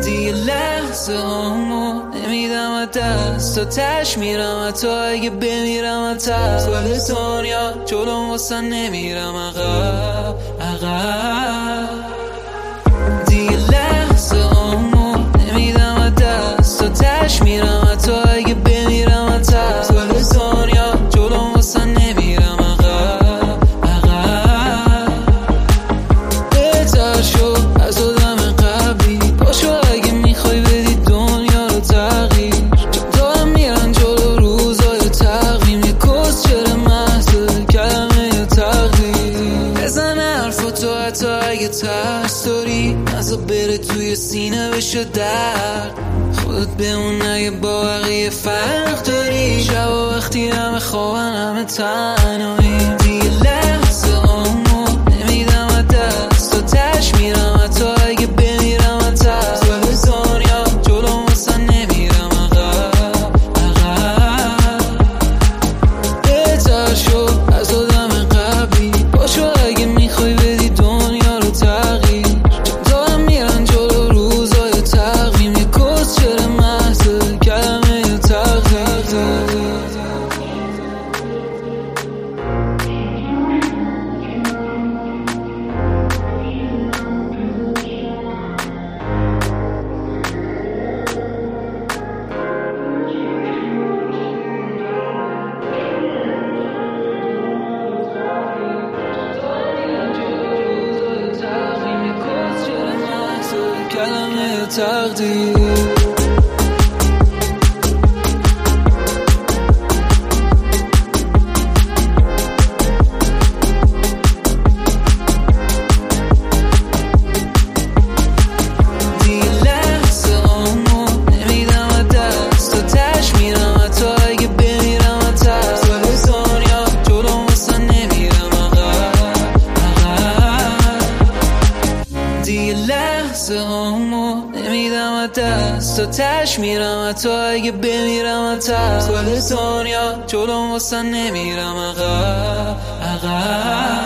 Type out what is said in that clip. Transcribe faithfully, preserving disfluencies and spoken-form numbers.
دیگه لحظه هامو نمیدم دست تا تش میرم حتی اگه بمیرم تست کل دنیا جلوم واسه نمیرم عقب عقب دیگه لحظه هامو نمیدم دست تا تش میرم حتی اگه بمیرم تست کل دنیا جلوم واسه نمیرم عقب عقب بهتر شو از آدم قبلی باشو اگه میخوای بدی دنیا رو تغییر دارم میرن جلو روزای تقویم یه کس چرا محضه کلمه تقدیر بزن حرفا تو حتی اگه ترس داری نزا بره توی سینه بشه درد خودت بمون اگه با بقیه فرق داری شب و وقتی همه خوابن همه تنهایی دیگه لحظه هامو نمیدم دست تا تش میرم حتی اگه بمیرم تست کل دنیا جلوم واسه نمیرم عقب عقب بهتر شو از آدم قبلی باشو اگه میخوای بدی دنیا رو تغییر دارم میرن جلو روزای تقویم یه کس چرا محضه کلمه تقدیر کلمه تقدیر لحظه هامو نمیدم دست تا تش میرم حتی اگه بمیرم تست کل دنیا جلوم واسه نمیرم عقب عقب